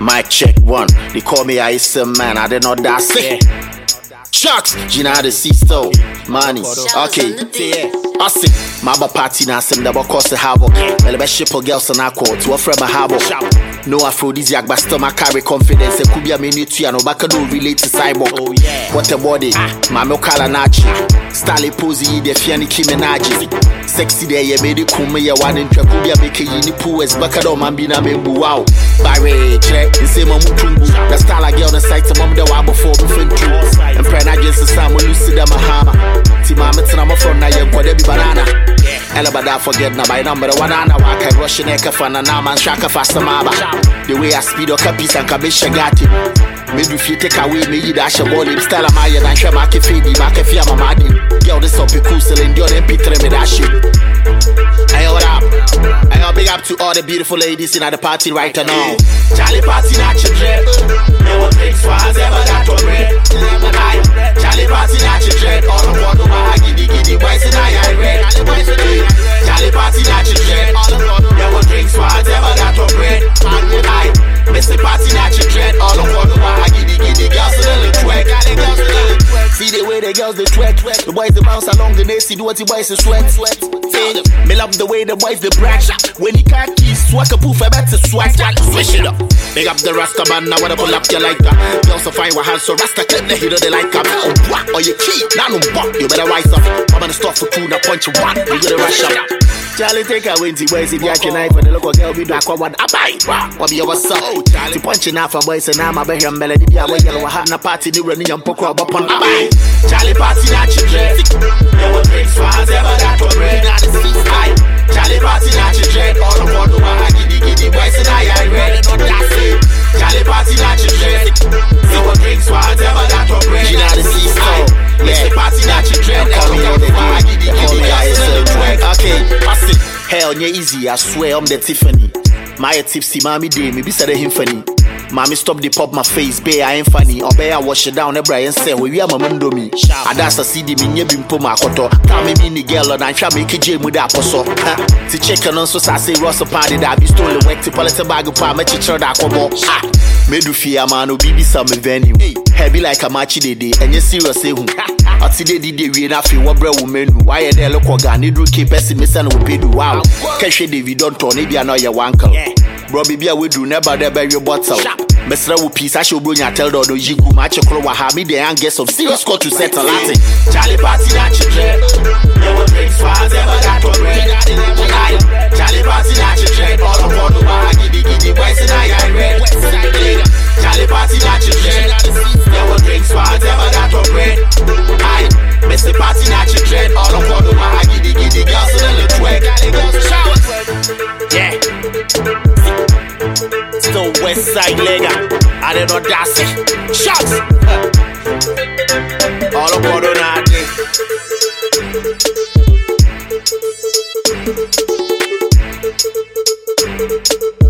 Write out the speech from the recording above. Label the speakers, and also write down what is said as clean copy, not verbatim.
Speaker 1: Mic check one. They call me Ice Man. I did not that's it. Shucks, Gina the Sisto, money. Okay, I see. My party now, some double cost the havoc. Well, best ship of girls and I call to offer my havoc. No aphrodisiac, but still my carry confidence. It could be a minute and no back do relate to cyborg. What a body, my Mokala Nachi. Stally Posey, the Fiani Kimenaji. Sexy day, you made it come here one in Tracubia, making you poo as Bacado Mambina Membu. Wow, Barry, check the same Mutumbu. The style I get on the site of Mom the Wabo for the and Prana against the Samuel Lucida Mahama. Timama Tanama from Nayam, whatever banana. Elabada forget na by number one ana waka Russian ekafana na man shaka fast maba. The way I speed up capis and kabisha gati. Maybe if you take away me dash a ball style of my and share my fidi back if you're my girl this up cool selling your MP3 me that shit. Hey, what up? I got big up to all the beautiful ladies in at the party right now. Charlie party not your dread. No one thinks was ever that to bread. Charlie party not your dread. All the water my giddy boys and I read. Charlie party not your dread. All the water no one drinks was ever that to bread. Mr. Party not your dread. All the water my giddy girls a little twerk. See the way the girls they twerk. The boys they bounce along and they see what the boys they sweat. Me love the way the boys they brag. When you can't keep swag a poof, I better swag. Switch it up. Big up the Rasta man, now wanna pull up your like that. You also find what hands so Rasta clip the hero they like up. Oh, what? Or you key, now no buck, you better rise up. I'm gonna stop for two, now punch you one. You gonna rush up. Charlie take a winty boys if you have your knife and the local girl be black or what I buy. What be your son? Charlie punching out for boys and I'm a better melody. Be a way yellow, have a party, the running and poker up on a buy. Charlie party not your dread. No one drinks was ever that to bread. Charlie party not your dread. All the water my giddy boys and I read. Not that same. Charlie party not your dread. No one drinks was ever that to bread. You know the sea yeah, party not your dread. Okay, pass it. Hell, yeah, easy. I swear I'm the Tiffany. My tipsy mommy day, maybe said him funny. Mommy stop the pop my face, bay I ain't funny. Or bay I wash it down, Brian say, we are my mundo me. I dance a CD, me near bimpo my koto. Tell me mini girl, and I try make a jam with that poso. To check on so I say, Ross party that be stolen, work to political bag of palm, chicho that kobo. Made you fear man, or BB some venue. Heavy like a matchy day, and you're serious, say who? I see they did we enough for what bread woman. Why are they look organ? Need to keep pessimist and will pay the wow. Cash David don't turn, maybe I know your uncle. Robbie Beer will do never the bury your bottle. Mr. Piece, I should bring a tell the Jigu match of Crowa Hami, the young guest of serious score to settle Latin. Charlie party not your dread. No one drinks was ever that to bread. Charlie party not your dread. All the water my giddy boys and I read. Charlie party not your dread. No one drinks was ever that to bread. Mr. Party not your dread. All the water my giddy girls and a little twerk. Yeah. Still West Side Lega. I did not dance it. Shots. All about on that day.